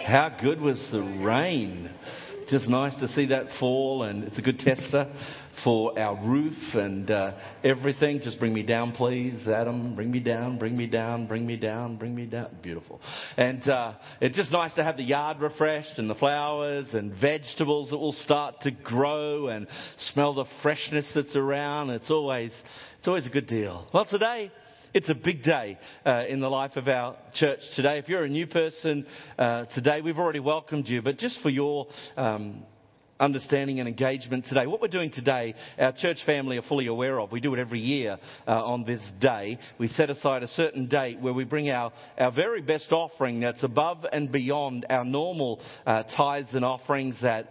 How good was the rain? Just nice to see that fall, and it's a good tester for our roof and everything. Just bring me down, please, Adam. Bring me down, bring me down, bring me down, bring me down. Beautiful. And it's just nice to have the yard refreshed and the flowers and vegetables that will start to grow and smell the freshness that's around. It's always a good deal. Well, today, it's a big day in the life of our church today. If you're a new person today, we've already welcomed you. But just for your understanding and engagement today, what we're doing today, our church family are fully aware of. We do it every year on this day. We set aside a certain date where we bring our very best offering that's above and beyond our normal tithes and offerings that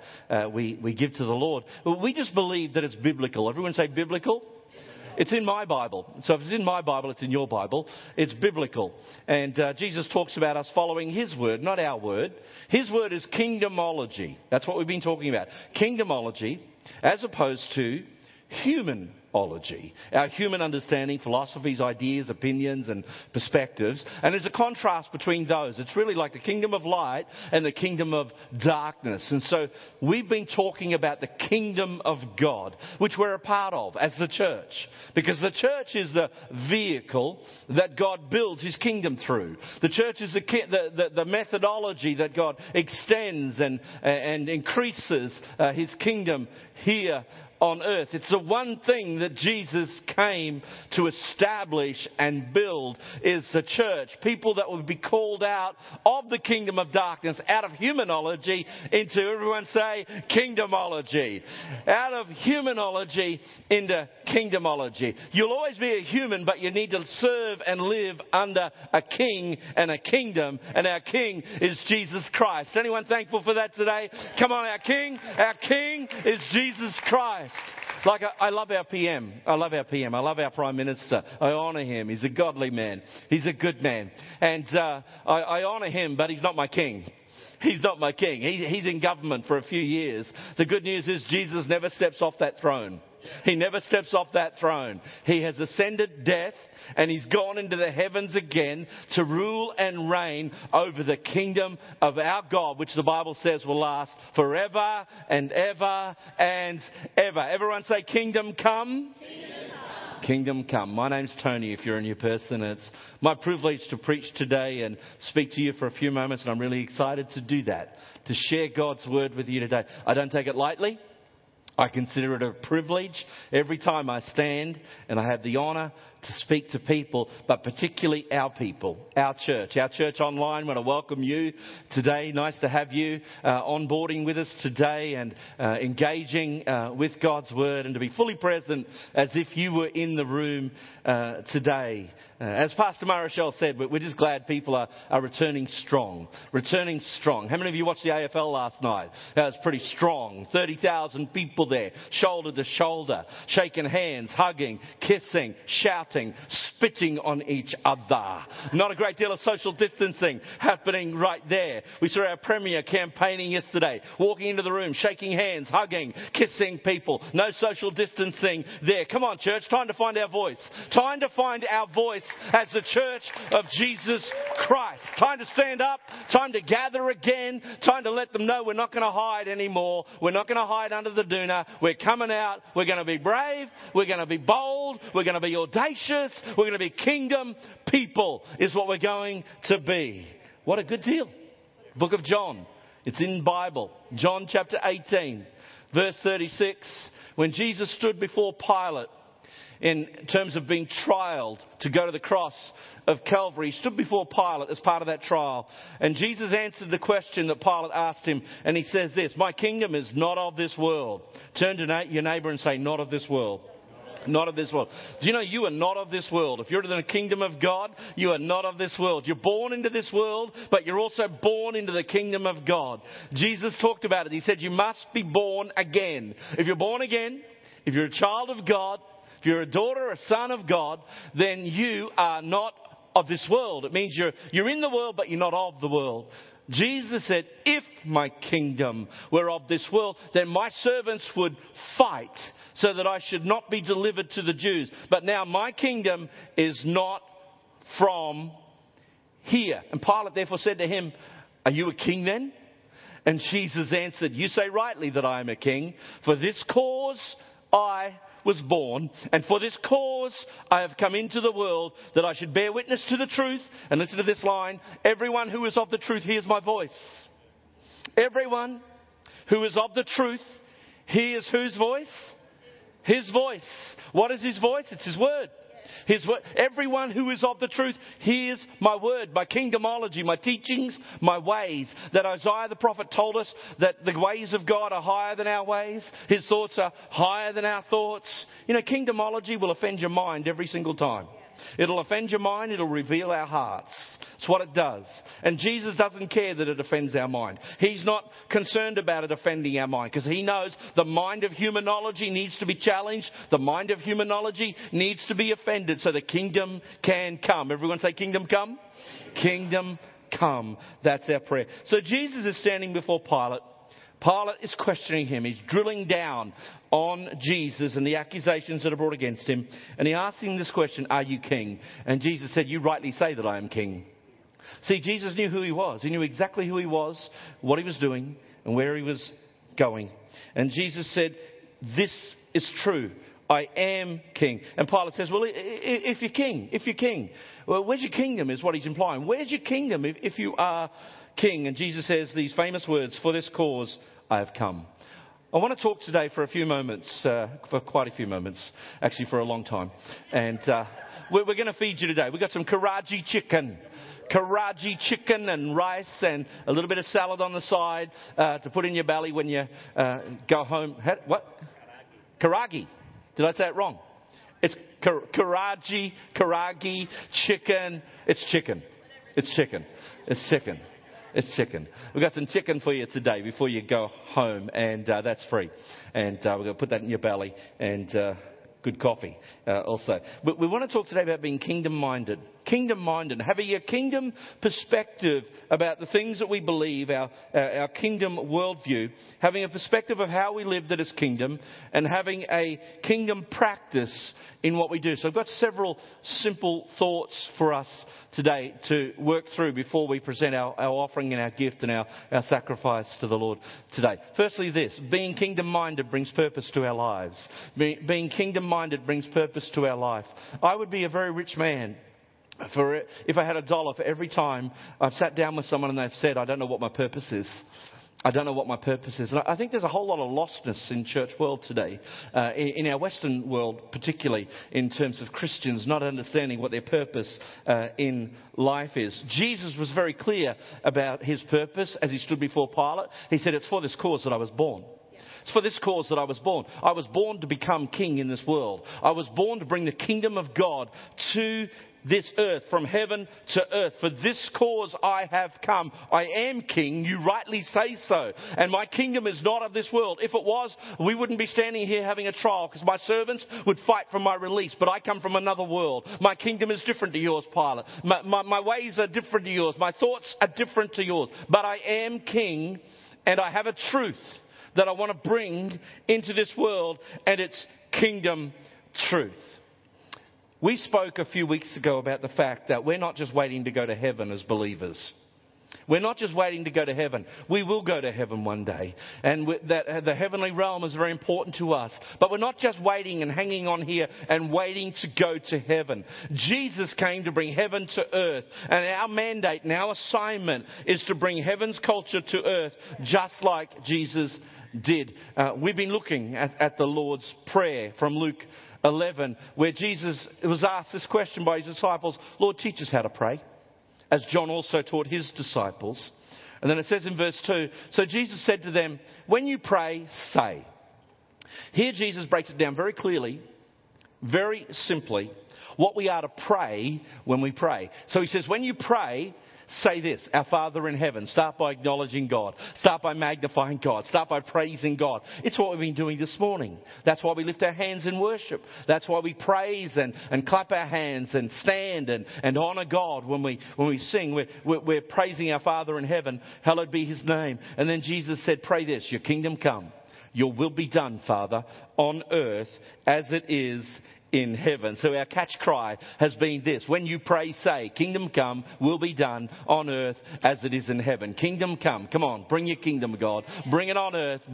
we give to the Lord. We just believe that it's biblical. Everyone say biblical? It's in my Bible. So if it's in my Bible, it's in your Bible. It's biblical. And Jesus talks about us following His word, not our word. His word is kingdomology. That's what we've been talking about. Kingdomology as opposed to humanology. Our human understanding, philosophies, ideas, opinions and perspectives. And there's a contrast between those. It's really like the kingdom of light and the kingdom of darkness. And so we've been talking about the kingdom of God, which we're a part of as the church. Because the church is the vehicle that God builds His kingdom through. The church is the methodology that God extends and increases His kingdom here on earth. It's the one thing that Jesus came to establish and build is the church. People that would be called out of the kingdom of darkness, out of humanology into, everyone say, kingdomology. Out of humanology into kingdomology. You'll always be a human, but you need to serve and live under a king and a kingdom. And our king is Jesus Christ. Anyone thankful for that today? Come on, our king is Jesus Christ. Like, I love our PM. I love our Prime Minister. I honour him. He's a godly man. He's a good man. And I honour him, but he's not my king. He's not my king. He's in government for a few years. The good news is Jesus never steps off that throne. He never steps off that throne. He has ascended death and He's gone into the heavens again to rule and reign over the kingdom of our God, which the Bible says will last forever and ever and ever. Everyone say, kingdom come. Kingdom come. My name's Tony, if you're a new person. It's my privilege to preach today and speak to you for a few moments, and I'm really excited to do that, to share God's word with you today. I don't take it lightly. I consider it a privilege every time I stand and I have the honour to speak to people, but particularly our people, our church online. I want to welcome you today. Nice to have you onboarding with us today and engaging with God's word and to be fully present as if you were in the room today. As Pastor Marichelle said, we're just glad people are returning strong. How many of you watched the AFL last night? That was pretty strong. 30,000 people there, shoulder to shoulder, shaking hands, hugging, kissing, shouting, spitting on each other. Not a great deal of social distancing happening right there. We saw our Premier campaigning yesterday, walking into the room, shaking hands, hugging, kissing people. No social distancing there. Come on, church, time to find our voice. Time to find our voice as the church of Jesus Christ. Time to stand up, time to gather again, time to let them know we're not going to hide anymore. We're not going to hide under the doona. We're coming out. We're going to be brave. We're going to be bold. We're going to be audacious. We're going to be kingdom people is what we're going to be. What a good deal. Book of John. It's in the Bible. John chapter 18, verse 36. When Jesus stood before Pilate, in terms of being trialed to go to the cross of Calvary, he stood before Pilate as part of that trial. And Jesus answered the question that Pilate asked him. And he says this, my kingdom is not of this world. Turn to your neighbour and say, not of this world. Not of this world. Do you know you are not of this world? If you're in the kingdom of God, you are not of this world. You're born into this world, but you're also born into the kingdom of God. Jesus talked about it. He said you must be born again. If you're born again, if you're a child of God, if you're a daughter or a son of God, then you are not of this world. It means you're in the world, but you're not of the world. Jesus said, if my kingdom were of this world, then my servants would fight so that I should not be delivered to the Jews. But now my kingdom is not from here. And Pilate therefore said to him, Are you a king then? And Jesus answered, you say rightly that I am a king. For this cause I was born, and for this cause I have come into the world, that I should bear witness to the truth. And listen to this line: everyone who is of the truth hears my voice. Everyone who is of the truth hears whose voice? His voice. What is his voice? It's his word. His word. Everyone who is of the truth hears my word, my kingdomology, my teachings, my ways. That Isaiah the prophet told us that the ways of God are higher than our ways. His thoughts are higher than our thoughts. You know, kingdomology will offend your mind every single time. It'll offend your mind. It'll reveal our hearts. It's what it does. And Jesus doesn't care that it offends our mind. He's not concerned about it offending our mind, because he knows the mind of humanology needs to be challenged. The mind of humanology needs to be offended so the kingdom can come. Everyone say kingdom come? Kingdom come. That's our prayer. So Jesus is standing before Pilate. Pilate is questioning him. He's drilling down on Jesus and the accusations that are brought against him. And he asks him this question, are you king? And Jesus said, you rightly say that I am king. See, Jesus knew who he was. He knew exactly who he was, what he was doing, and where he was going. And Jesus said, this is true. I am king. And Pilate says, well, if you're king, well, where's your kingdom is what he's implying. Where's your kingdom if you are king? And Jesus says these famous words, for this cause I have come. I want to talk today for a few moments, for quite a few moments, actually for a long time. And we're going to feed you today. We've got some Karachi chicken and rice and a little bit of salad on the side to put in your belly when you go home. What? Karagi. Did I say it wrong? It's Karachi chicken. It's chicken. It's chicken. It's chicken. It's chicken. We've got some chicken for you today before you go home, and that's free. And we're going to put that in your belly, and good coffee also. But we want to talk today about being kingdom-minded. Kingdom-minded, having a kingdom perspective about the things that we believe, our kingdom worldview, having a perspective of how we live that is kingdom, and having a kingdom practice in what we do. So I've got several simple thoughts for us today to work through before we present our offering and our gift and our sacrifice to the Lord today. Firstly, this: being kingdom-minded brings purpose to our lives. Being kingdom-minded brings purpose to our life. I would be a very rich man if I had $1 for every time I've sat down with someone and they've said, I don't know what my purpose is. I don't know what my purpose is. And I think there's a whole lot of lostness in church world today, in our Western world particularly, in terms of Christians not understanding what their purpose in life is. Jesus was very clear about his purpose as he stood before Pilate. He said, it's for this cause that I was born. It's for this cause that I was born. I was born to become king in this world. I was born to bring the kingdom of God to this earth, from heaven to earth. For this cause I have come. I am king. You rightly say so. And my kingdom is not of this world. If it was, we wouldn't be standing here having a trial, because my servants would fight for my release. But I come from another world. My kingdom is different to yours, Pilate. My ways are different to yours. My thoughts are different to yours. But I am king, and I have a truth that I want to bring into this world, and it's kingdom truth. We spoke a few weeks ago about the fact that we're not just waiting to go to heaven as believers. We're not just waiting to go to heaven. We will go to heaven one day. And that the heavenly realm is very important to us. But we're not just waiting and hanging on here and waiting to go to heaven. Jesus came to bring heaven to earth. And our mandate and our assignment is to bring heaven's culture to earth, just like Jesus did. We've been looking at the Lord's Prayer from Luke 11, where Jesus was asked this question by his disciples, Lord, teach us how to pray, as John also taught his disciples. And then it says in verse 2, so Jesus said to them, when you pray, say. Here Jesus breaks it down very clearly, very simply, what we are to pray when we pray. So he says, when you pray, say this: our Father in heaven. Start by acknowledging God. Start by magnifying God. Start by praising God. It's what we've been doing this morning. That's why we lift our hands in worship. That's why we praise and clap our hands and stand and honour God when we sing. We're praising our Father in heaven. Hallowed be his name. And then Jesus said, pray this: your kingdom come. Your will be done, Father, on earth as it is in heaven. So our catch cry has been this. When you pray, say, kingdom come, will be done on earth as it is in heaven. Kingdom come. Come on, bring your kingdom, God. Bring it on earth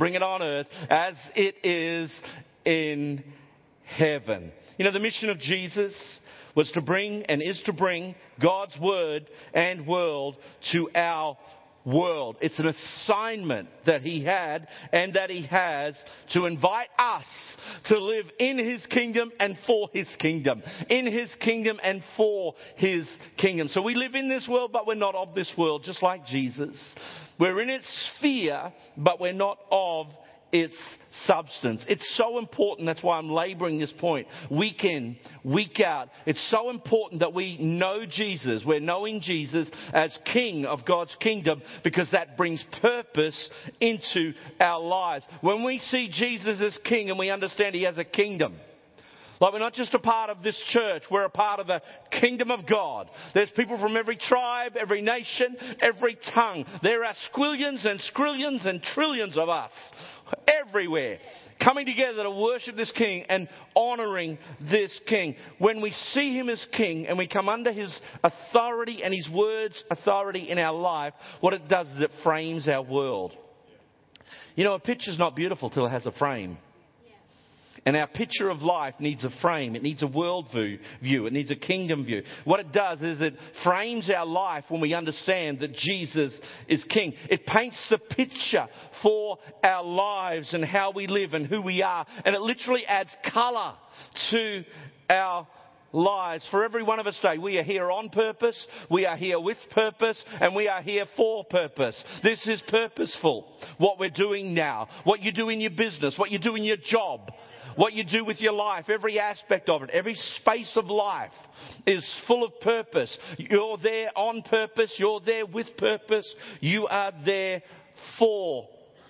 as it is in heaven. You know, the mission of Jesus was to bring and is to bring God's word and world to our world. It's an assignment that he had and that he has to invite us to live in his kingdom and for his kingdom. In his kingdom and for his kingdom. So we live in this world, but we're not of this world, just like Jesus. We're in its sphere, but we're not of its substance. It's so important. That's why I'm laboring this point week in, week out. It's so important that we know Jesus. We're knowing Jesus as King of God's kingdom, because that brings purpose into our lives. When we see Jesus as King and we understand he has a kingdom, like we're not just a part of this church, we're a part of the kingdom of God. There's people from every tribe, every nation, every tongue. There are squillions and skrillions and trillions of us everywhere coming together to worship this King and honouring this King. When we see him as King and we come under his authority and his word's authority in our life, what it does is it frames our world. You know, a picture's not beautiful till it has a frame. And our picture of life needs a frame. It needs a world view. It needs a kingdom view. What it does is it frames our life when we understand that Jesus is King. It paints the picture for our lives and how we live and who we are. And it literally adds colour to our lives. For every one of us today, we are here on purpose, we are here with purpose, and we are here for purpose. This is purposeful. What we're doing now, what you do in your business, what you do in your job, what you do with your life, every aspect of it, every space of life is full of purpose. You're there on purpose. You're there with purpose. You are there for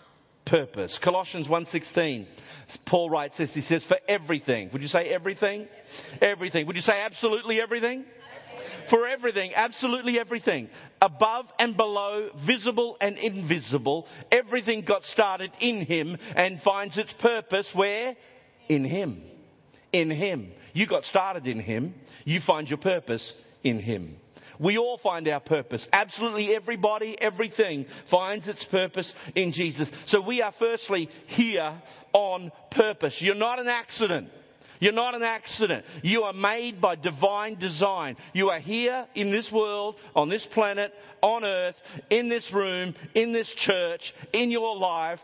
purpose. Colossians 1:16, Paul writes this. He says, for everything. Would you say everything? Everything. Would you say absolutely everything? For everything, absolutely everything, above and below, visible and invisible, everything got started in him and finds its purpose where? In him. In him. You got started in him. You find your purpose in him. We all find our purpose. Absolutely everybody, everything finds its purpose in Jesus. So we are firstly here on purpose. You're not an accident. You're not an accident. You are made by divine design. You are here in this world, on this planet, on earth, in this room, in this church, in your life,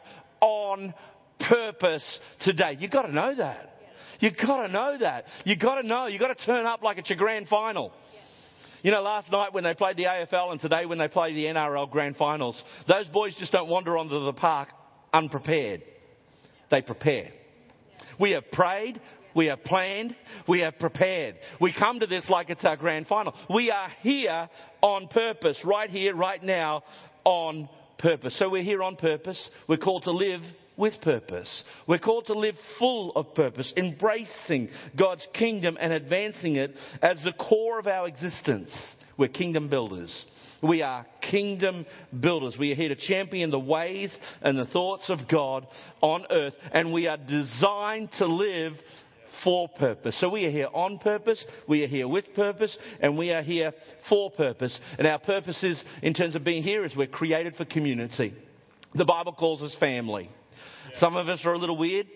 on purpose today. You've got to know that. You've got to know that. You've got to know. You've got to turn up like it's your grand final. You know, last night when they played the AFL and today when they play the NRL grand finals, those boys just don't wander onto the park unprepared. They prepare. We have prayed. We have planned. We have prepared. We come to this like it's our grand final. We are here on purpose, right here, right now, on purpose. So we're here on purpose. We're called to live with purpose. We're called to live full of purpose, embracing God's kingdom and advancing it as the core of our existence. We're kingdom builders. We are kingdom builders. We are here to champion the ways and the thoughts of God on earth, and we are designed to live for purpose. So we are here on purpose, we are here with purpose, and we are here for purpose. And our purpose is, in terms of being here, is we're created for community. The Bible calls us family. Some of us are a little weird.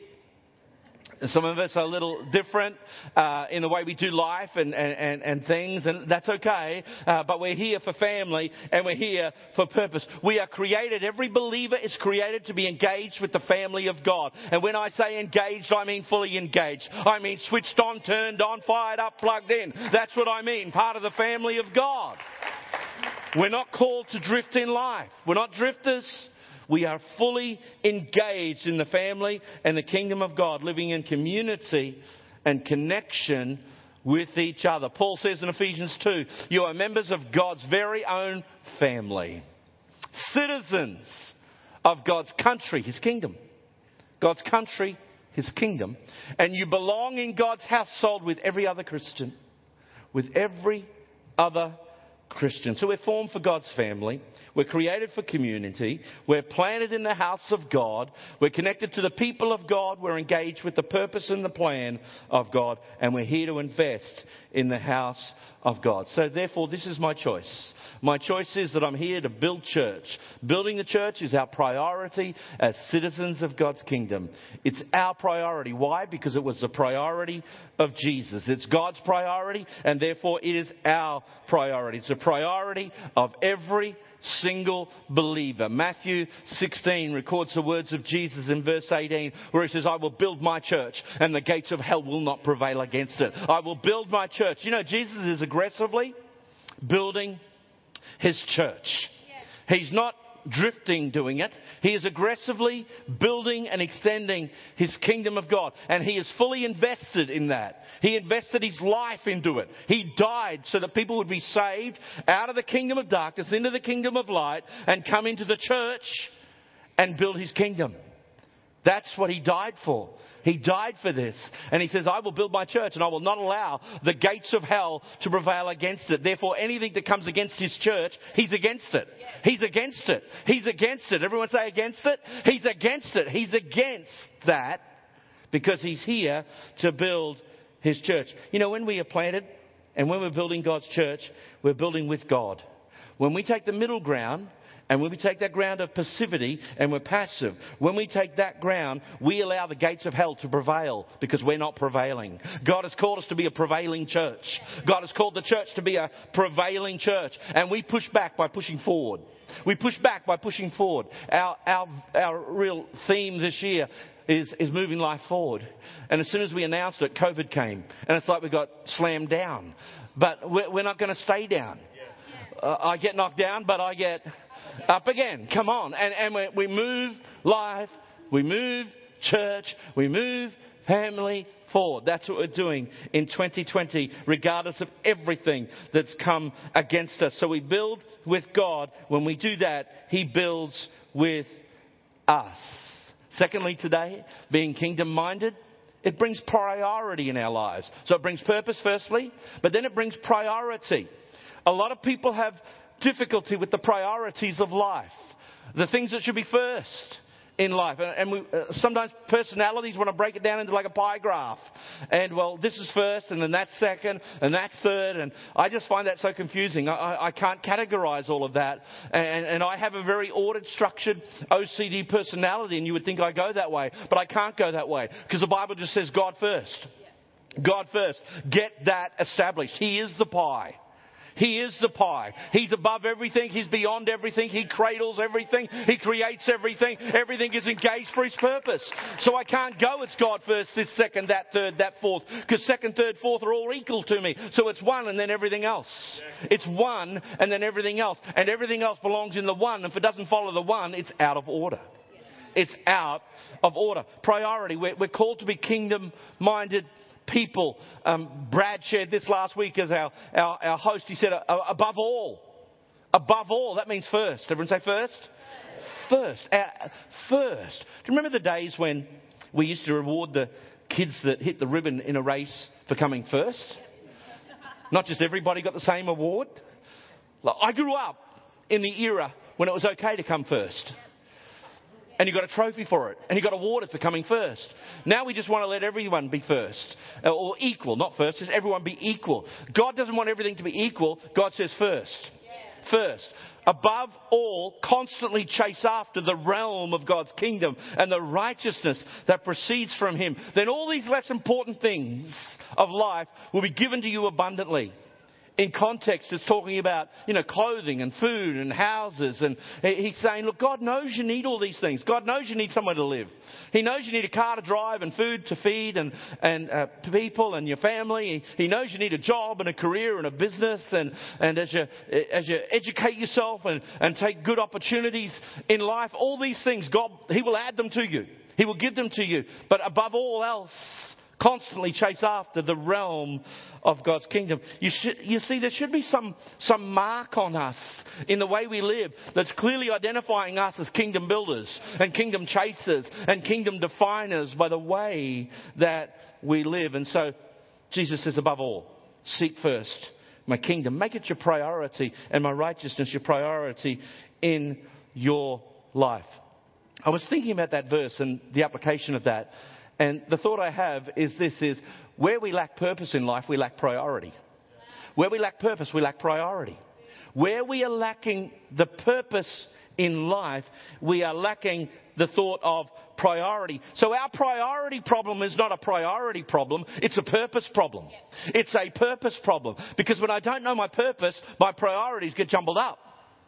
Some of us are a little different in the way we do life and things, and that's okay. But we're here for family, and we're here for purpose. We are created, every believer is created to be engaged with the family of God. And when I say engaged, I mean fully engaged. I mean switched on, turned on, fired up, plugged in. That's what I mean, part of the family of God. We're not called to drift in life. We're not drifters. We are fully engaged in the family and the kingdom of God, living in community and connection with each other. Paul says in Ephesians 2, you are members of God's very own family. Citizens of God's country, his kingdom. God's country, his kingdom. And you belong in God's household with every other Christian. With every other Christian. So we're formed for God's family. We're created for community. We're planted in the house of God. We're connected to the people of God. We're engaged with the purpose and the plan of God. And we're here to invest in the house of God. So therefore, this is my choice. My choice is that I'm here to build church. Building the church is our priority as citizens of God's kingdom. It's our priority. Why? Because it was the priority of Jesus. It's God's priority, and therefore it is our priority. It's a priority of every single believer. Matthew 16 records the words of Jesus in verse 18, where he says, I will build my church and the gates of hell will not prevail against it. I will build my church. You know, Jesus is aggressively building his church. He's not drifting doing it. He is aggressively building and extending his kingdom of God. And he is fully invested in that. He invested his life into it. He died so that people would be saved out of the kingdom of darkness into the kingdom of light and come into the church and build his kingdom. That's what he died for. He died for this. And he says, I will build my church and I will not allow the gates of hell to prevail against it. Therefore, anything that comes against his church, he's against it. He's against it. He's against it. Everyone say against it? He's against it. He's against that because he's here to build his church. You know, when we are planted and when we're building God's church, we're building with God. When we take the middle ground, and when we take that ground of passivity and we're passive, when we take that ground, we allow the gates of hell to prevail because we're not prevailing. God has called us to be a prevailing church. God has called the church to be a prevailing church. And we push back by pushing forward. We push back by pushing forward. Our real theme this year is moving life forward. And as soon as we announced it, COVID came. And it's like we got slammed down. But we're not going to stay down. I get knocked down, but I get up again. Come on. And we move life, we move church, we move family forward. That's what we're doing in 2020, regardless of everything that's come against us. So we build with God. When we do that, he builds with us. Secondly, today, being kingdom-minded, it brings priority in our lives. So it brings purpose, firstly, but then it brings priority. A lot of people have difficulty with the priorities of life, the things that should be first in life. And sometimes personalities want to break it down into like a pie graph. And well, this is first, and then that's second, and that's third. And I just find that so confusing. I can't categorize all of that. And I have a very ordered, structured OCD personality, and you would think I go that way. But I can't go that way because the Bible just says God first. God first. Get that established. He is the pie. He is the pie. He's above everything. He's beyond everything. He cradles everything. He creates everything. Everything is engaged for his purpose. So I can't go, it's God first, this second, that third, that fourth. Because second, third, fourth are all equal to me. So it's one and then everything else. It's one and then everything else. And everything else belongs in the one. And if it doesn't follow the one, it's out of order. It's out of order. Priority. We're called to be kingdom-minded people. Brad shared this last week as our host. He said, above all. Above all. That means first. Everyone say first? First. First. Do you remember the days when we used to reward the kids that hit the ribbon in a race for coming first? Not just everybody got the same award. I grew up in the era when it was okay to come first. And you got a trophy for it. And you got awarded for coming first. Now we just want to let everyone be first. Or equal, not first. Just everyone be equal. God doesn't want everything to be equal. God says first. Yeah. First. Above all, constantly chase after the realm of God's kingdom and the righteousness that proceeds from him. Then all these less important things of life will be given to you abundantly. In context, it's talking about, clothing and food and houses. And he's saying, look, God knows you need all these things. God knows you need somewhere to live. He knows you need a car to drive and food to feed and people and your family. He knows you need a job and a career and a business. And as you educate yourself and take good opportunities in life, all these things, God, he will add them to you. He will give them to you. But above all else, constantly chase after the realm of God's kingdom. You see, there should be some mark on us in the way we live that's clearly identifying us as kingdom builders and kingdom chasers and kingdom definers by the way that we live. And so Jesus says, above all, seek first. my kingdom. Make it your priority, and my righteousness your priority in your life. I was thinking about that verse and the application of that. And the thought I have is where we lack purpose in life, we lack priority. Where we lack purpose, we lack priority. Where we are lacking the purpose in life, we are lacking the thought of priority. So our priority problem is not a priority problem, it's a purpose problem. It's a purpose problem. Because when I don't know my purpose, my priorities get jumbled up.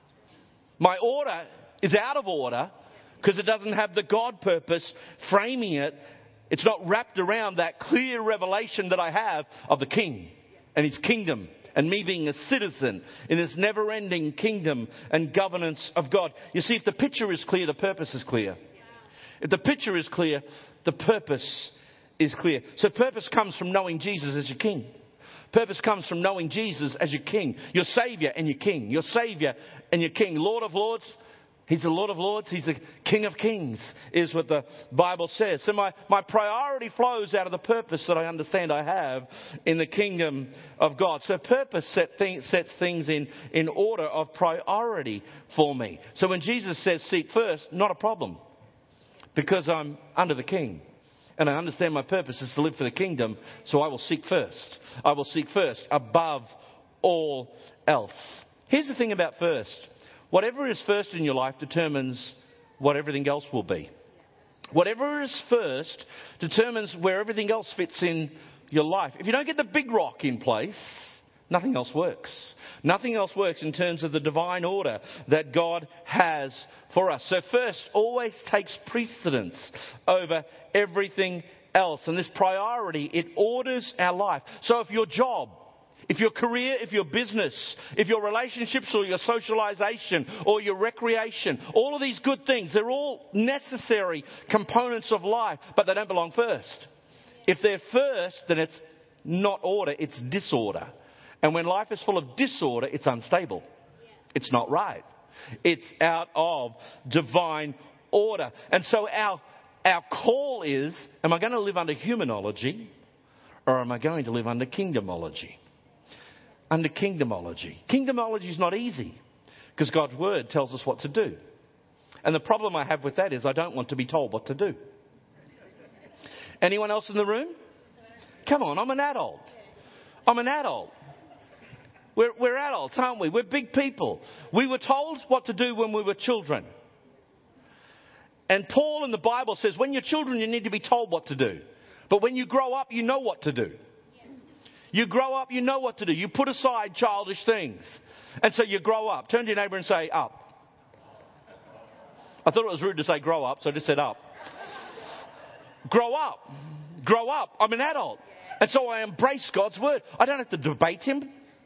My order is out of order because it doesn't have the God purpose framing it. It's not wrapped around that clear revelation that I have of the King and His kingdom and me being a citizen in this never-ending kingdom and governance of God. You see, if the picture is clear, the purpose is clear. If the picture is clear, the purpose is clear. So purpose comes from knowing Jesus as your King. Purpose comes from knowing Jesus as your King, your Saviour and your King. Your Saviour and your King. Lord of Lords. He's the Lord of Lords. He's the King of Kings, is what the Bible says. So my priority flows out of the purpose that I understand I have in the kingdom of God. So purpose sets things in order of priority for me. So when Jesus says seek first, not a problem. Because I'm under the King. And I understand my purpose is to live for the kingdom. So I will seek first. I will seek first above all else. Here's the thing about first. Whatever is first in your life determines what everything else will be. Whatever is first determines where everything else fits in your life. If you don't get the big rock in place, nothing else works. Nothing else works in terms of the divine order that God has for us. So first always takes precedence over everything else. And this priority, it orders our life. So if your job, if your career, if your business, if your relationships or your socialization or your recreation, all of these good things, they're all necessary components of life, but they don't belong first. If they're first, then it's not order, it's disorder. And when life is full of disorder, it's unstable. It's not right. It's out of divine order. And so our call is, am I going to live under humanology or am I going to live under kingdomology? Under kingdomology. Kingdomology is not easy because God's word tells us what to do. And the problem I have with that is I don't want to be told what to do. Anyone else in the room? Come on, I'm an adult. I'm an adult. We're adults, aren't we? We're big people. We were told what to do when we were children. And Paul in the Bible says when you're children you need to be told what to do. But when you grow up you know what to do. You grow up, you know what to do. You put aside childish things. And so you grow up. Turn to your neighbour and say, up. I thought it was rude to say grow up, so I just said up. Grow up. Grow up. I'm an adult. And so I embrace God's word. I don't have to debate Him.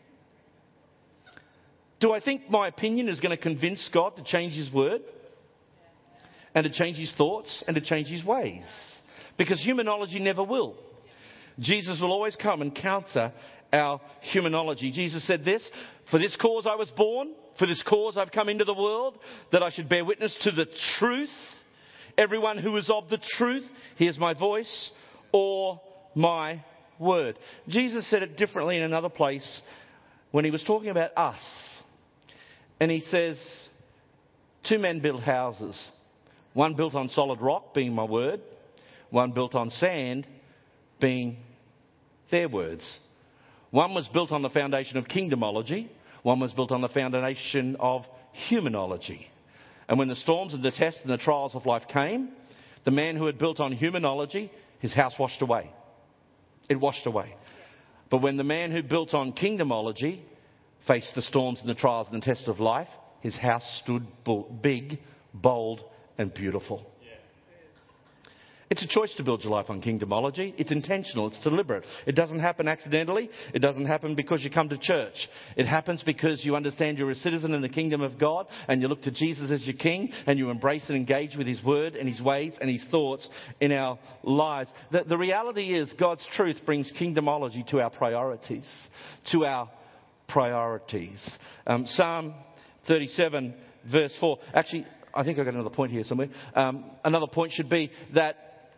Do I think my opinion is going to convince God to change His word? And to change His thoughts? And to change His ways? Because humanology never will. Jesus will always come and counter our humanology. Jesus said this, for this cause I was born, for this cause I've come into the world, that I should bear witness to the truth. Everyone who is of the truth hears my voice or my word. Jesus said it differently in another place when He was talking about us. And He says, two men built houses. One built on solid rock, being my word. One built on sand, being their words. One was built on the foundation of kingdomology. One was built on the foundation of humanology. And when the storms and the tests and the trials of life came, the man who had built on humanology, his house washed away. It washed away. But when the man who built on kingdomology faced the storms and the trials and the tests of life, his house stood big, bold and beautiful. It's a choice to build your life on kingdomology. It's intentional. It's deliberate. It doesn't happen accidentally. It doesn't happen because you come to church. It happens because you understand you're a citizen in the kingdom of God and you look to Jesus as your King and you embrace and engage with His word and His ways and His thoughts in our lives. The reality is God's truth brings kingdomology to our priorities. To our priorities. Psalm 37 verse 4. Actually, I think I've got another point here somewhere. Another point should be that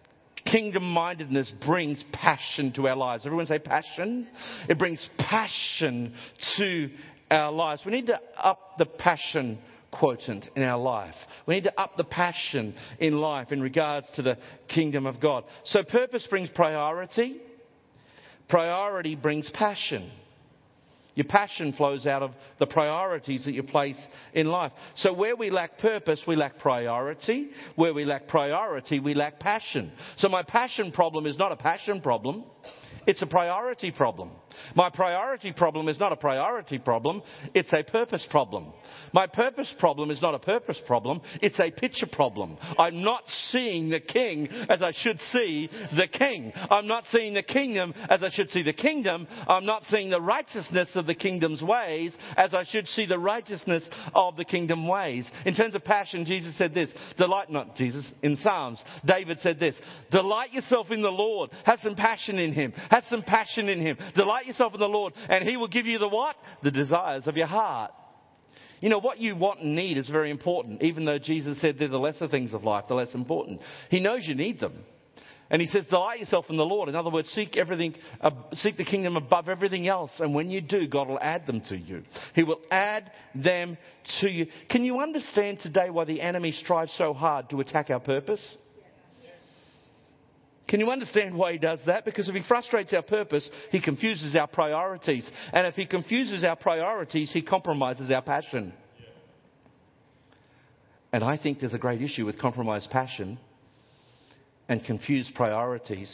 Kingdom-mindedness brings passion to our lives. Everyone say passion? It brings passion to our lives. We need to up the passion quotient in our life. We need to up the passion in life in regards to the kingdom of God. So purpose brings priority. Priority brings passion. Your passion flows out of the priorities that you place in life. So where we lack purpose, we lack priority. Where we lack priority, we lack passion. So my passion problem is not a passion problem. It's a priority problem. My priority problem is not a priority problem. It's a purpose problem. My purpose problem is not a purpose problem. It's a picture problem. I'm not seeing the king as I should see the king. I'm not seeing the kingdom as I should see the kingdom. I'm not seeing the righteousness of the kingdom's ways as I should see the righteousness of the kingdom ways. In terms of passion, Jesus said this. In Psalms, David said this. Delight yourself in the Lord. Have some passion in him. Have some passion in him. Delight yourself in the Lord, and he will give you the what? The desires of your heart. You know, what you want and need is very important. Even though Jesus said they're the lesser things of life, the less important. He knows you need them. And he says, delight yourself in the Lord. In other words, seek the kingdom above everything else. And when you do, God will add them to you. He will add them to you. Can you understand today why the enemy strives so hard to attack our purpose? Can you understand why he does that? Because if he frustrates our purpose, he confuses our priorities. And if he confuses our priorities, he compromises our passion. And I think there's a great issue with compromised passion and confused priorities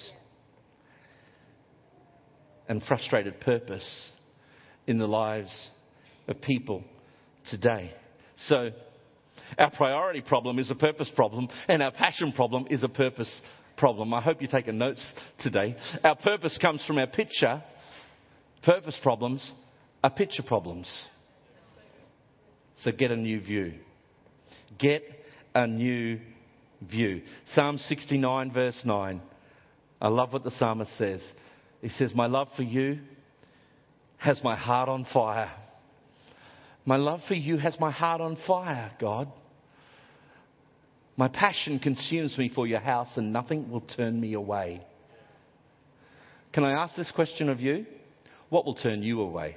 and frustrated purpose in the lives of people today. So our priority problem is a purpose problem, and our passion problem is a purpose problem. I hope you're taking notes today. Our purpose comes from our picture. Purpose problems are picture problems. So get a new view. Get a new view. Psalm 69 verse 9. I love what the psalmist says. He says, my love for you has my heart on fire. My love for you has my heart on fire, God. My passion consumes me for your house, and nothing will turn me away. Can I ask this question of you? What will turn you away?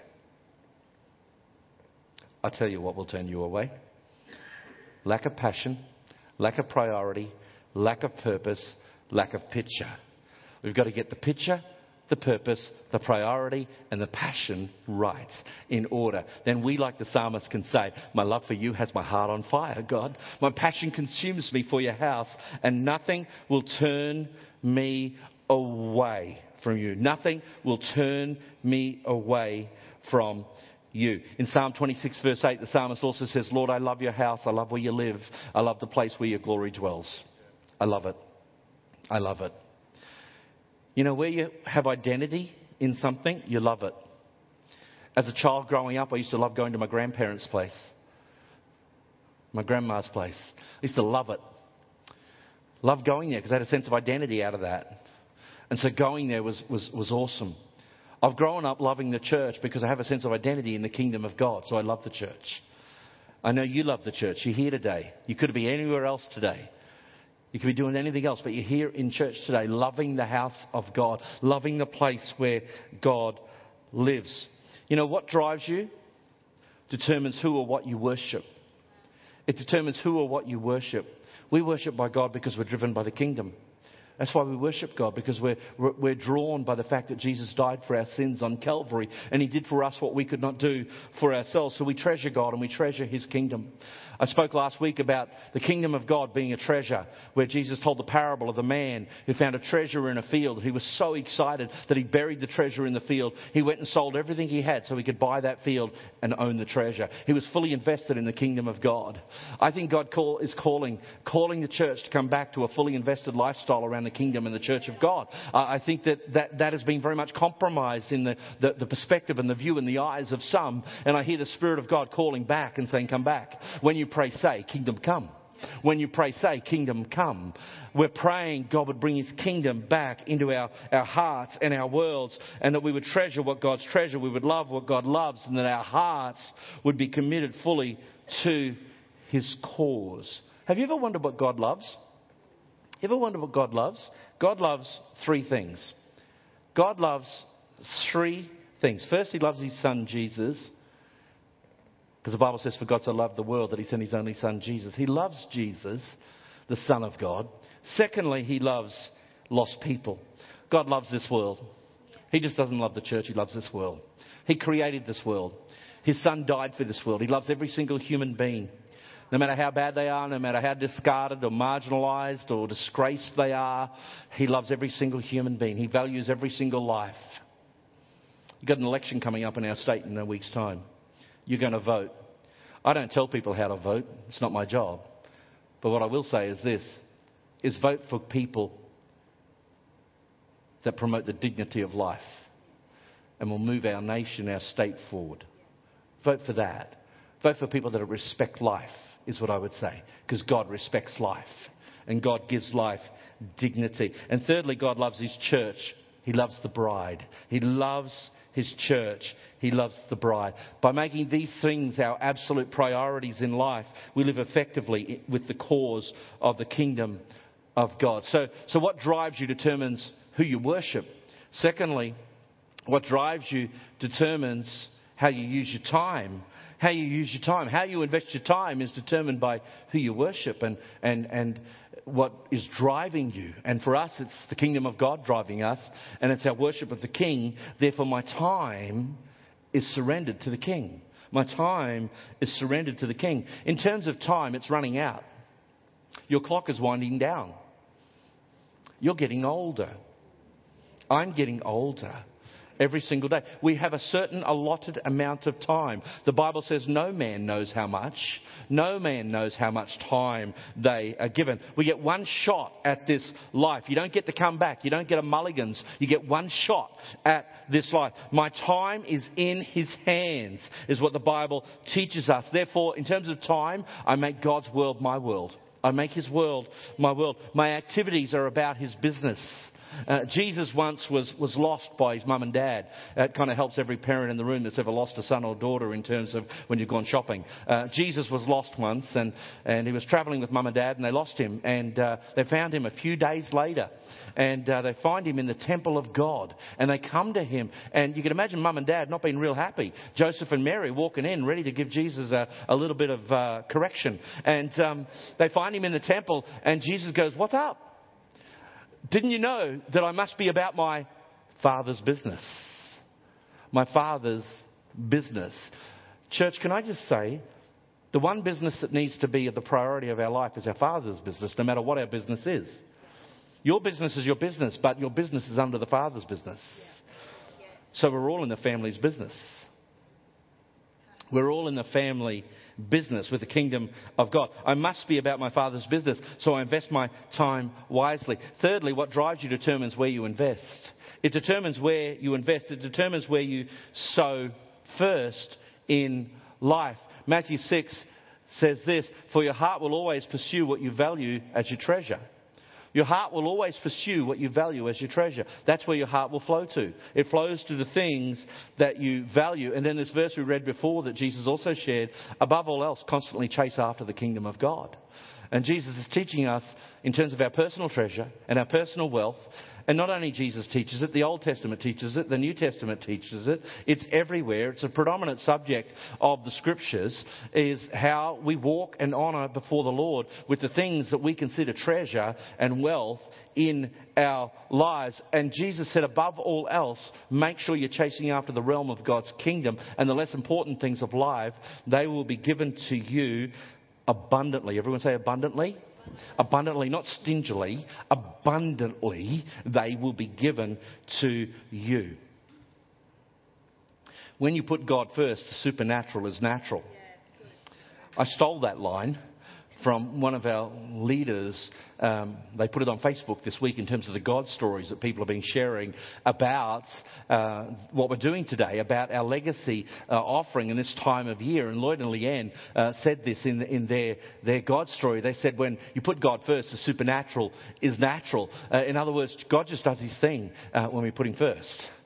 I'll tell you what will turn you away. Lack of passion, lack of priority, lack of purpose, lack of picture. We've got to get the picture, the purpose, the priority, and the passion right in order. Then we, like the psalmist, can say, my love for you has my heart on fire, God. My passion consumes me for your house, and nothing will turn me away from you. Nothing will turn me away from you. In Psalm 26 verse 8, the psalmist also says, Lord, I love your house. I love where you live. I love the place where your glory dwells. I love it. I love it. You know, where you have identity in something, you love it. As a child growing up, I used to love going to my grandparents' place. My grandma's place. I used to love it. Loved going there because I had a sense of identity out of that. And so going there was awesome. I've grown up loving the church because I have a sense of identity in the kingdom of God. So I love the church. I know you love the church. You're here today. You could be anywhere else today. You could be doing anything else, but you're here in church today, loving the house of God, loving the place where God lives. You know, what drives you determines who or what you worship. It determines who or what you worship. We worship by God because we're driven by the kingdom. That's why we worship God, because we're drawn by the fact that Jesus died for our sins on Calvary, and he did for us what we could not do for ourselves. So we treasure God and we treasure his kingdom. I spoke last week about the kingdom of God being a treasure, where Jesus told the parable of the man who found a treasure in a field. He was so excited that he buried the treasure in the field. He went and sold everything he had so he could buy that field and own the treasure. He was fully invested in the kingdom of God. I think God is calling the church to come back to a fully invested lifestyle around the kingdom and the church of God. I think that has been very much compromised in the perspective and the view and the eyes of some. And I hear the Spirit of God calling back and saying, come back. When you pray, say, kingdom come. When you pray, say, kingdom come. We're praying God would bring his kingdom back into our hearts and our worlds, and that we would treasure what God's treasured, we would love what God loves, and that our hearts would be committed fully to his cause. Have you ever wondered what God loves? You ever wonder what God loves? God loves three things. God loves three things. First, he loves his son, Jesus. Because the Bible says, for God so loved the world that he sent his only son, Jesus. He loves Jesus, the Son of God. Secondly, he loves lost people. God loves this world. He just doesn't love the church. He loves this world. He created this world. His son died for this world. He loves every single human being. No matter how bad they are, no matter how discarded or marginalised or disgraced they are, he loves every single human being. He values every single life. You've got an election coming up in our state in a week's time. You're going to vote. I don't tell people how to vote. It's not my job. But what I will say is this, is vote for people that promote the dignity of life and will move our nation, our state forward. Vote for that. Vote for people that respect life, is what I would say. Because God respects life. And God gives life dignity. And thirdly, God loves his church. He loves the bride. He loves his church. He loves the bride. By making these things our absolute priorities in life, we live effectively with the cause of the kingdom of God. So what drives you determines who you worship. Secondly, what drives you determines how you use your time. How you use your time. How you invest your time is determined by who you worship and what is driving you. And for us, it's the kingdom of God driving us, and it's our worship of the King. Therefore, my time is surrendered to the King. My time is surrendered to the King. In terms of time, it's running out. Your clock is winding down. You're getting older. I'm getting older. Every single day. We have a certain allotted amount of time. The Bible says no man knows how much. No man knows how much time they are given. We get one shot at this life. You don't get to come back. You don't get a mulligans. You get one shot at this life. My time is in his hands, is what the Bible teaches us. Therefore, in terms of time, I make God's world my world. I make his world my world. My activities are about his business. Jesus once was lost by his mum and dad. It kind of helps every parent in the room that's ever lost a son or daughter in terms of when you've gone shopping. Jesus was lost once and he was travelling with mum and dad and they lost him. And they found him a few days later. And they find him in the temple of God. And they come to him. And you can imagine mum and dad not being real happy. Joseph and Mary walking in ready to give Jesus a little bit of correction. And they find him in the temple and Jesus goes, "What's up? Didn't you know that I must be about my Father's business?" My Father's business. Church, can I just say, the one business that needs to be the priority of our life is our Father's business, no matter what our business is. Your business is your business, but your business is under the Father's business. So we're all in the family's business. We're all in the family business with the kingdom of God. I must be about my Father's business, so I invest my time wisely. Thirdly, what drives you determines where you invest. It determines where you invest. It determines where you sow first in life. Matthew 6 says this, "For your heart will always pursue what you value as your treasure." Your heart will always pursue what you value as your treasure. That's where your heart will flow to. It flows to the things that you value. And then this verse we read before that Jesus also shared, above all else, constantly chase after the kingdom of God. And Jesus is teaching us in terms of our personal treasure and our personal wealth. And not only Jesus teaches it, the Old Testament teaches it, the New Testament teaches it. It's everywhere. It's a predominant subject of the Scriptures, is how we walk and honour before the Lord with the things that we consider treasure and wealth in our lives. And Jesus said, above all else, make sure you're chasing after the realm of God's kingdom, and the less important things of life, they will be given to you abundantly. Everyone say abundantly? Abundantly, not stingily. Abundantly, they will be given to you. When you put God first, the supernatural is natural. I stole that line from one of our leaders. They put it on Facebook this week in terms of the God stories that people have been sharing about what we're doing today, about our legacy offering in this time of year. And Lloyd and Leanne said this in their God story. They said when you put God first, the supernatural is natural. In other words, God just does his thing when we put him first.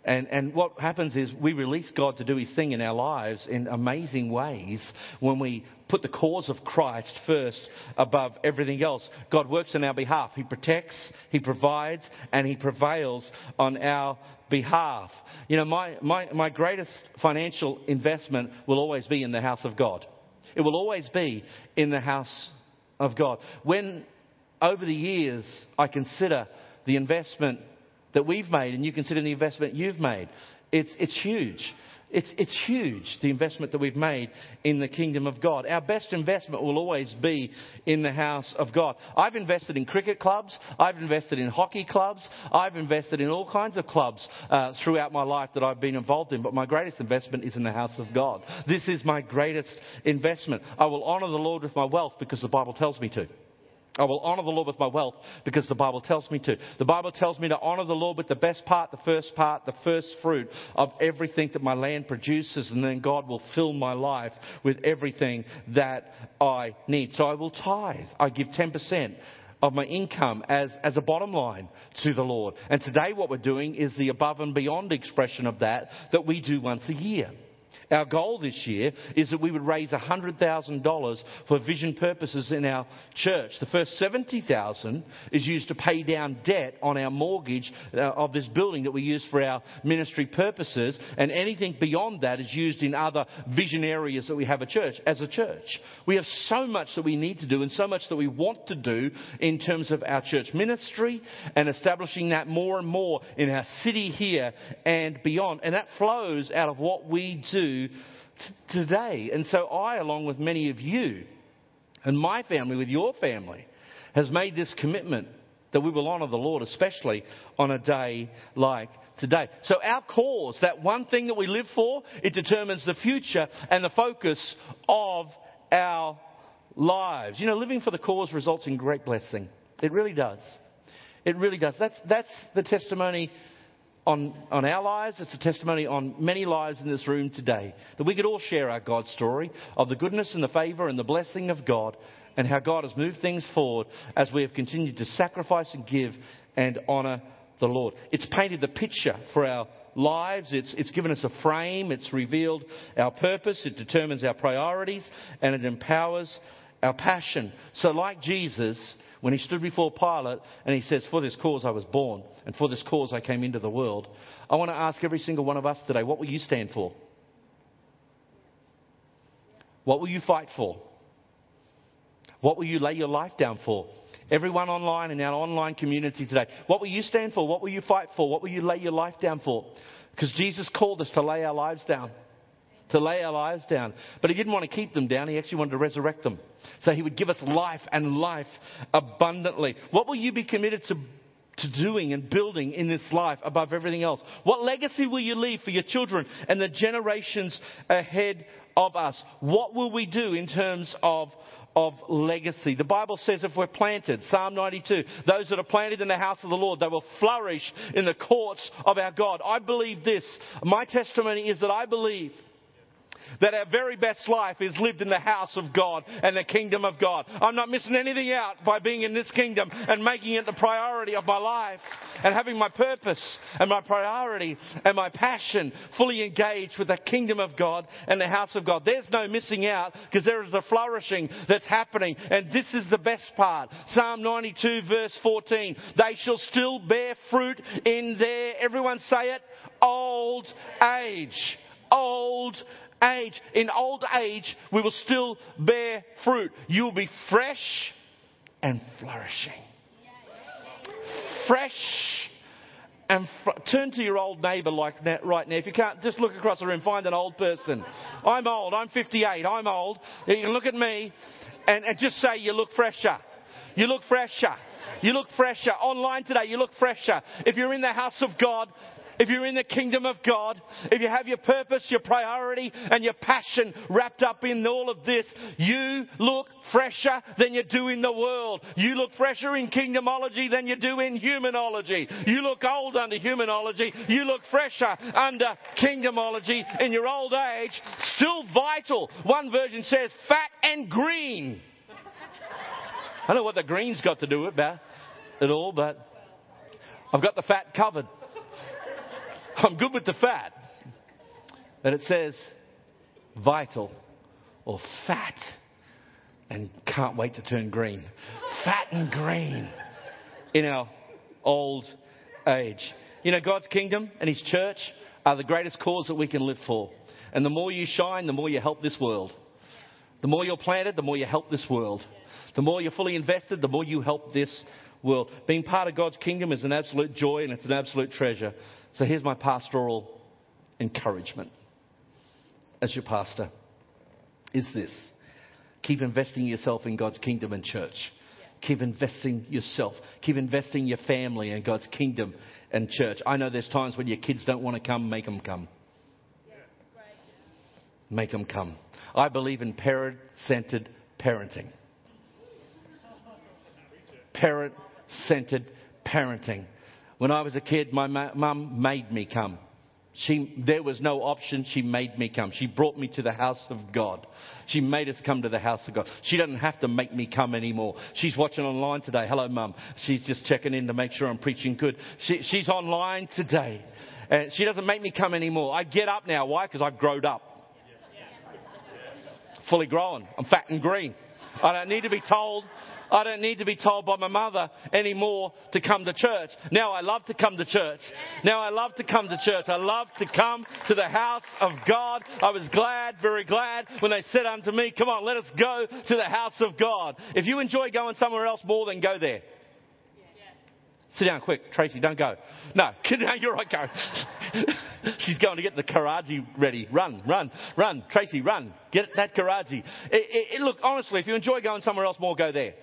And what happens is we release God to do his thing in our lives in amazing ways when we put the cause of Christ first above everything else. God works on our behalf. He protects, he provides, and he prevails on our behalf. You know, my greatest financial investment will always be in the house of God. It will always be in the house of God. When over the years I consider the investment that we've made, and you consider the investment you've made, it's huge. It's huge, the investment that we've made in the kingdom of God. Our best investment will always be in the house of God. I've invested in cricket clubs. I've invested in hockey clubs. I've invested in all kinds of clubs throughout my life that I've been involved in. But my greatest investment is in the house of God. This is my greatest investment. I will honour the Lord with my wealth because the Bible tells me to. I will honour the Lord with my wealth because the Bible tells me to. The Bible tells me to honour the Lord with the best part, the first fruit of everything that my land produces, and then God will fill my life with everything that I need. So I will tithe. I give 10% of my income as a bottom line to the Lord. And today what we're doing is the above and beyond expression of that we do once a year. Our goal this year is that we would raise $100,000 for vision purposes in our church. The first $70,000 is used to pay down debt on our mortgage of this building that we use for our ministry purposes. And anything beyond that is used in other vision areas that we have as a church. We have so much that we need to do and so much that we want to do in terms of our church ministry and establishing that more and more in our city here and beyond. And that flows out of what we do today. And so I, along with many of you and my family, with your family, has made this commitment that we will honour the Lord, especially on a day like today. So our cause, that one thing that we live for, it determines the future and the focus of our lives. You know, living for the cause results in great blessing. It really does. It really does. That's the testimony on our lives. It's a testimony on many lives in this room today, that we could all share our God story of the goodness and the favour and the blessing of God, and how God has moved things forward as we have continued to sacrifice and give and honour the Lord. It's painted the picture for our lives. It's given us a frame. It's revealed our purpose. It determines our priorities, and it empowers our passion. So like Jesus, when he stood before Pilate and he says, "For this cause I was born, and for this cause I came into the world," I want to ask every single one of us today, what will you stand for? What will you fight for? What will you lay your life down for? Everyone online in our online community today, what will you stand for? What will you fight for? What will you lay your life down for? Because Jesus called us to lay our lives down. To lay our lives down. But he didn't want to keep them down. He actually wanted to resurrect them. So he would give us life, and life abundantly. What will you be committed to doing and building in this life above everything else? What legacy will you leave for your children and the generations ahead of us? What will we do in terms of legacy? The Bible says if we're planted, Psalm 92, those that are planted in the house of the Lord, they will flourish in the courts of our God. I believe this. My testimony is that I believe that our very best life is lived in the house of God and the kingdom of God. I'm not missing anything out by being in this kingdom and making it the priority of my life and having my purpose and my priority and my passion fully engaged with the kingdom of God and the house of God. There's no missing out because there is a flourishing that's happening, and this is the best part. Psalm 92 verse 14, they shall still bear fruit in their, everyone say it, old age. Old age. In old age, we will still bear fruit. You will be fresh and flourishing. Fresh and turn to your old neighbour like that right now. If you can't, just look across the room, find an old person. I'm old. I'm 58. I'm old. You can look at me and just say, you look fresher. You look fresher. You look fresher. Online today, you look fresher. If you're in the house of God, if you're in the kingdom of God, if you have your purpose, your priority and your passion wrapped up in all of this, you look fresher than you do in the world. You look fresher in kingdomology than you do in humanology. You look old under humanology. You look fresher under kingdomology in your old age. Still vital. One version says fat and green. I don't know what the green's got to do with that at all, but I've got the fat covered. I'm good with the fat. But it says vital or fat and can't wait to turn green. Fat and green in our old age. You know, God's kingdom and His church are the greatest cause that we can live for. And the more you shine, the more you help this world. The more you're planted, the more you help this world. The more you're fully invested, the more you help this world. Being part of God's kingdom is an absolute joy and it's an absolute treasure. So here's my pastoral encouragement as your pastor. Is this. Keep investing yourself in God's kingdom and church. Keep investing yourself. Keep investing your family in God's kingdom and church. I know there's times when your kids don't want to come. Make them come. Make them come. I believe in parent-centered parenting. Parent-centered parenting. When I was a kid, my mum made me come. There was no option. She made me come. She brought me to the house of God. She made us come to the house of God. She doesn't have to make me come anymore. She's watching online today. Hello, Mum. She's just checking in to make sure I'm preaching good. She's online today. And she doesn't make me come anymore. I get up now. Why? Because I've grown up. Fully grown. I'm fat and green. I don't need to be told. I don't need to be told by my mother anymore to come to church. Now I love to come to church. Now I love to come to church. I love to come to the house of God. I was glad, very glad, when they said unto me, come on, let us go to the house of God. If you enjoy going somewhere else more, then go there. Sit down quick. Tracy, don't go. No, you're right, go. She's going to get the karaji ready. Run. Tracy, run. Get that karaji. Look, honestly, if you enjoy going somewhere else more, go there.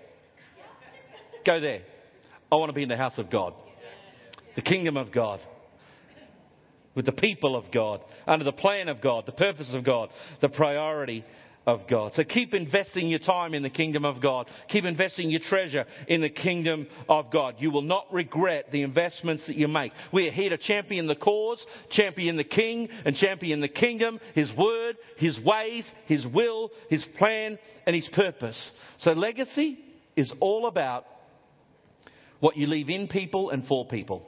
Go there. I want to be in the house of God. The kingdom of God. With the people of God. Under the plan of God. The purpose of God. The priority of God. So keep investing your time in the kingdom of God. Keep investing your treasure in the kingdom of God. You will not regret the investments that you make. We are here to champion the cause, champion the King, and champion the kingdom, His word, His ways, His will, His plan, and His purpose. So legacy is all about what you leave in people and for people.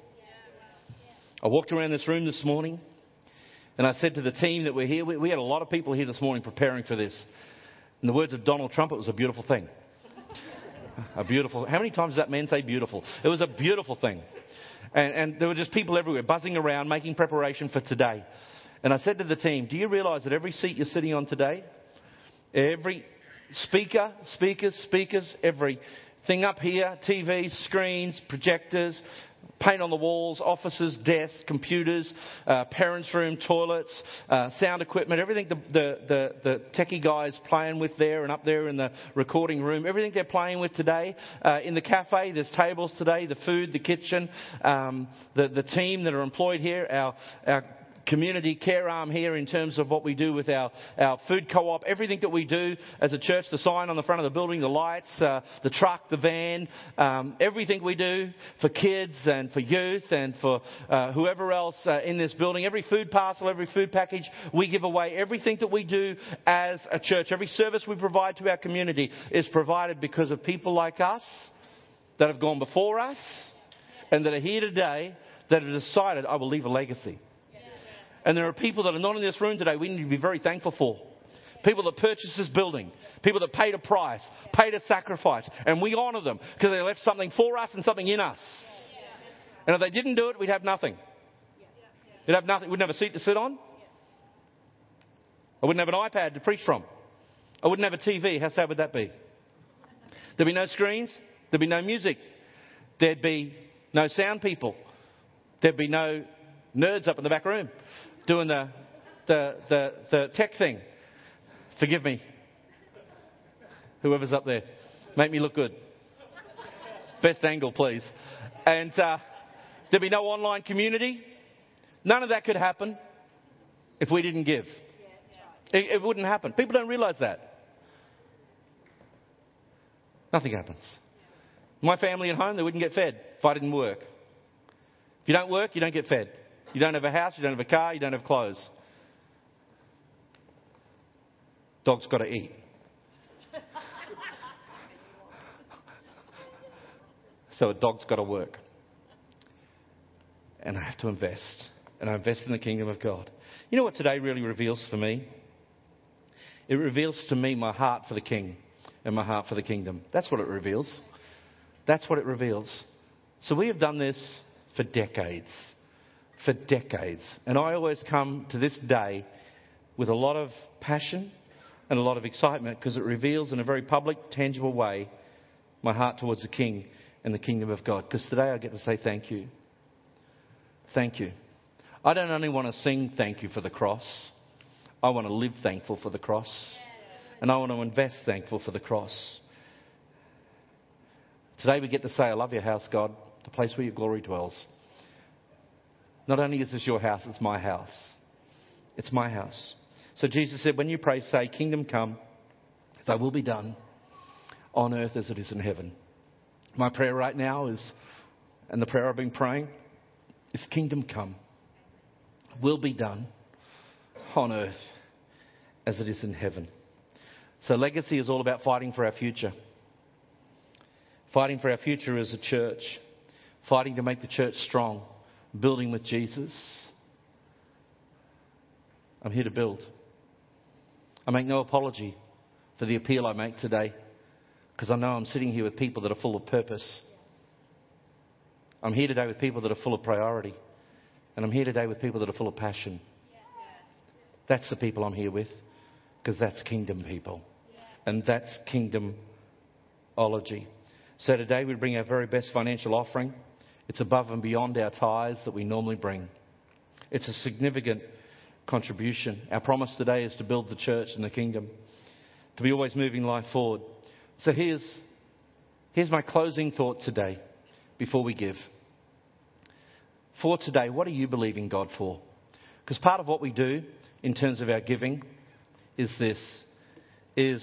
I walked around this room this morning and I said to the team that we're here, we had a lot of people here this morning preparing for this. In the words of Donald Trump, it was a beautiful thing. How many times does that man say beautiful? It was a beautiful thing. And there were just people everywhere buzzing around, making preparation for today. And I said to the team, do you realise that every seat you're sitting on today, every speakers, everything up here, TVs, screens, projectors, paint on the walls, offices, desks, computers, parents' room, toilets, sound equipment, everything the techie guys playing with there and up there in the recording room, everything they're playing with today. In the cafe, there's tables today, the food, the kitchen, the team that are employed here, our community care arm here in terms of what we do with our food co-op, everything that we do as a church, the sign on the front of the building, the lights, the truck, the van, everything we do for kids and for youth and for whoever else in this building, every food parcel, every food package we give away, everything that we do as a church, every service we provide to our community is provided because of people like us that have gone before us and that are here today that have decided, I will leave a legacy. And there are people that are not in this room today we need to be very thankful for. People that purchased this building. People that paid a price, paid a sacrifice. And we honour them because they left something for us and something in us. And if they didn't do it, we'd have nothing. We'd have nothing. We'd have a seat to sit on. I wouldn't have an iPad to preach from. I wouldn't have a TV. How sad would that be? There'd be no screens. There'd be no music. There'd be no sound people. There'd be no nerds up in the back room doing the tech thing. Forgive me. Whoever's up there. Make me look good. Best angle, please. And there'd be no online community. None of that could happen if we didn't give. It wouldn't happen. People don't realise that. Nothing happens. My family at home, they wouldn't get fed if I didn't work. If you don't work, you don't get fed. You don't have a house, you don't have a car, you don't have clothes. Dog's got to eat. So a dog's got to work. And I have to invest. and I invest in the kingdom of God. You know what today really reveals for me? It reveals to me my heart for the King and my heart for the kingdom. That's what it reveals. That's what it reveals. So we have done this for decades. For decades. And I always come to this day with a lot of passion and a lot of excitement because it reveals in a very public, tangible way my heart towards the King and the kingdom of God. Because today I get to say thank you. Thank you. I don't only want to sing thank you for the cross. I want to live thankful for the cross. And I want to invest thankful for the cross. Today we get to say, I love your house, God, the place where your glory dwells. Not only is this your house, it's my house. It's my house. So Jesus said, when you pray, say, kingdom come, thy will be done on earth as it is in heaven. My prayer right now is, and the prayer I've been praying, is kingdom come, will be done on earth as it is in heaven. So legacy is all about fighting for our future. Fighting for our future as a church. Fighting to make the church strong. Building with Jesus. I'm here to build. I make no apology for the appeal I make today, because I know I'm sitting here with people that are full of purpose. I'm here today with people that are full of priority. And I'm here today with people that are full of passion. That's the people I'm here with, because that's kingdom people. And that's kingdomology. So today we bring our very best financial offering. It's above and beyond our tithes that we normally bring. It's a significant contribution. Our promise today is to build the church and the kingdom, to be always moving life forward. So here's my closing thought today before we give. For today, what are you believing God for? Because part of what we do in terms of our giving is this, is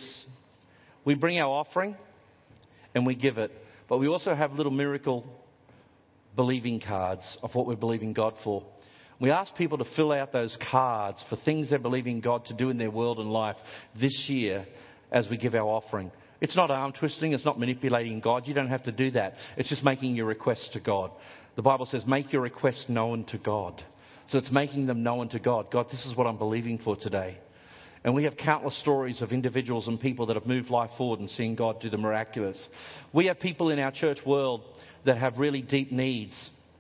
we bring our offering and we give it, but we also have little miracle believing cards of what we're believing God for. We ask people to fill out those cards for things they're believing God to do in their world and life this year as we give our offering. It's not arm twisting. It's not manipulating God. You don't have to do that. It's just making your request to God. The Bible says, make your request known to God. So it's making them known to God. God, this is what I'm believing for today. And we have countless stories of individuals and people that have moved life forward and seen God do the miraculous. We have people in our church world that have really deep needs.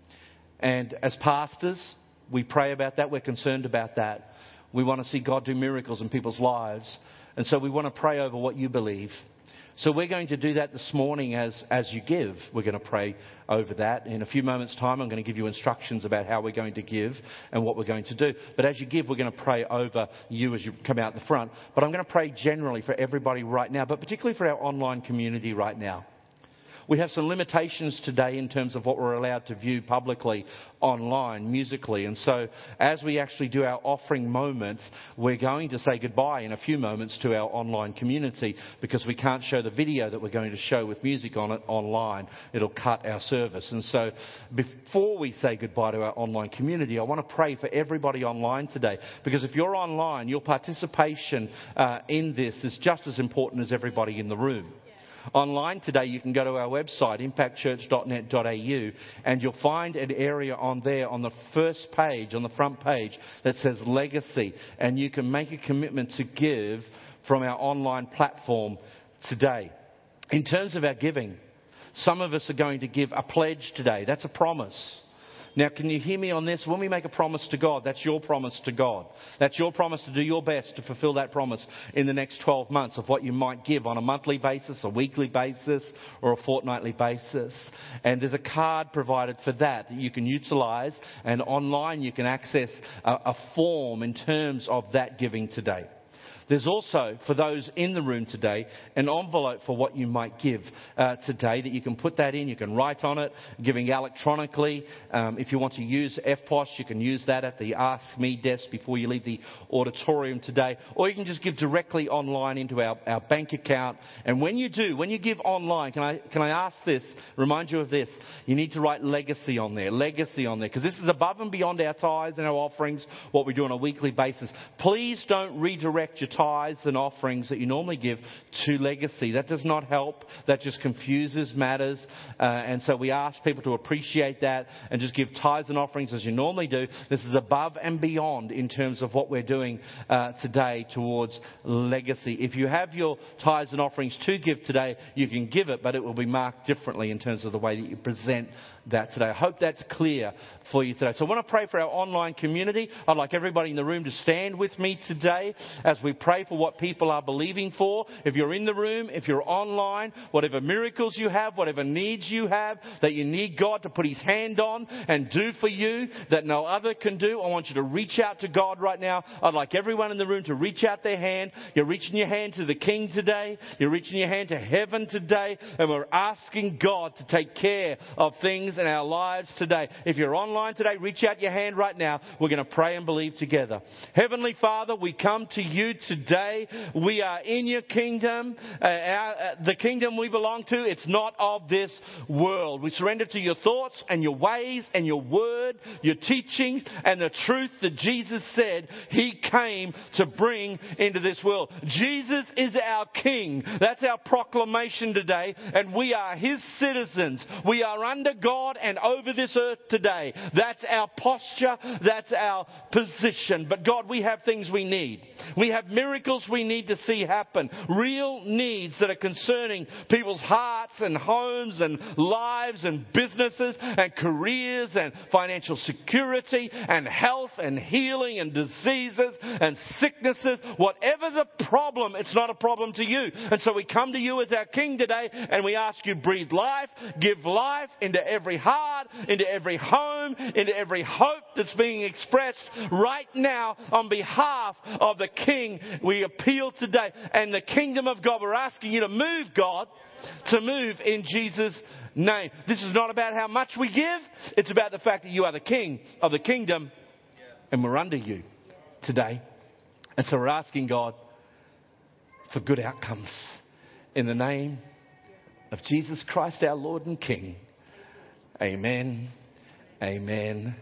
And as pastors, we pray about that. We're concerned about that. We want to see God do miracles in people's lives. And so we want to pray over what you believe. So we're going to do that this morning as you give. We're going to pray over that. In a few moments' time, I'm going to give you instructions about how we're going to give and what we're going to do. But as you give, we're going to pray over you as you come out the front. But I'm going to pray generally for everybody right now, but particularly for our online community right now. We have some limitations today in terms of what we're allowed to view publicly online, musically. And so as we actually do our offering moments, we're going to say goodbye in a few moments to our online community because we can't show the video that we're going to show with music on it online. It'll cut our service. And so before we say goodbye to our online community, I want to pray for everybody online today. Because if you're online, your participation in this is just as important as everybody in the room. Online today, you can go to our website, impactchurch.net.au, and you'll find an area on there on the first page, on the front page, that says Legacy. And you can make a commitment to give from our online platform today. In terms of our giving, some of us are going to give a pledge today. That's a promise. Now, can you hear me on this? When we make a promise to God, that's your promise to God. That's your promise to do your best to fulfill that promise in the next 12 months of what you might give on a monthly basis, a weekly basis, or a fortnightly basis. And there's a card provided for that you can utilize. And online you can access a form in terms of that giving today. There's also, for those in the room today, an envelope for what you might give today that you can put that in. You can write on it, giving electronically. If you want to use EFTPOS, you can use that at the Ask Me desk before you leave the auditorium today. Or you can just give directly online into our bank account. And when you do, when you give online, can I ask this, remind you of this, you need to write legacy on there, because this is above and beyond our tithes and our offerings, what we do on a weekly basis. Please don't redirect your tithes and offerings that you normally give to Legacy. That does not help. That just confuses matters. And so we ask people to appreciate that and just give tithes and offerings as you normally do. This is above and beyond in terms of what we're doing today towards Legacy. If you have your tithes and offerings to give today, you can give it, but it will be marked differently in terms of the way that you present that today. I hope that's clear for you today. So I want to pray for our online community. I'd like everybody in the room to stand with me today as we pray for what people are believing for. If you're in the room, if you're online, whatever miracles you have, whatever needs you have that you need God to put His hand on and do for you that no other can do, I want you to reach out to God right now. I'd like everyone in the room to reach out their hand. You're reaching your hand to the King today. You're reaching your hand to heaven today. And we're asking God to take care of things in our lives today. If you're online today, reach out your hand right now. We're going to pray and believe together. Heavenly Father, we come to you today. We are in your kingdom. The kingdom we belong to, it's not of this world. We surrender to your thoughts and your ways and your word, your teachings, and the truth that Jesus said He came to bring into this world. Jesus is our King. That's our proclamation today, and we are His citizens. We are under God and over this earth today. That's our posture. That's our position. But God, we have things we need. We have miracles we need to see happen. Real needs that are concerning people's hearts and homes and lives and businesses and careers and financial security and health and healing and diseases and sicknesses. Whatever the problem, it's not a problem to you. And so we come to you as our King today and we ask you, breathe life, give life into every heart, into every home, into every hope that's being expressed right now on behalf of the King. We appeal today. And the kingdom of God, we're asking you to move, God, to move in Jesus' name. This is not about how much we give. It's about the fact that you are the King of the kingdom and we're under you today. And so we're asking God for good outcomes in the name of Jesus Christ, our Lord and King. Amen. Amen.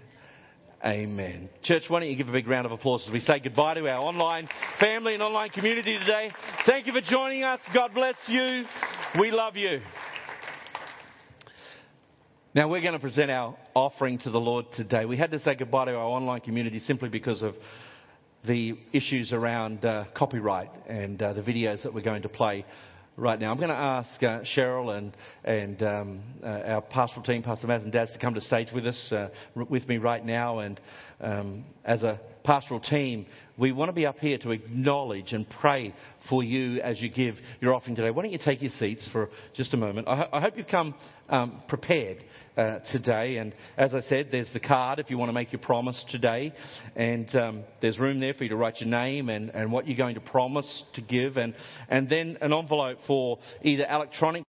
Amen. Church, why don't you give a big round of applause as we say goodbye to our online family and online community today. Thank you for joining us. God bless you. We love you. Now we're going to present our offering to the Lord today. We had to say goodbye to our online community simply because of the issues around copyright and the videos that we're going to play right now. I'm going to ask Cheryl and our pastoral team, Pastor Maz and Daz, to come to stage with us, with me right now. And as a pastoral team, we want to be up here to acknowledge and pray for you as you give your offering today. Why don't you take your seats for just a moment? I hope you've come prepared today. And as I said, there's the card if you want to make your promise today. And there's room there for you to write your name and what you're going to promise to give. And then an envelope for either electronic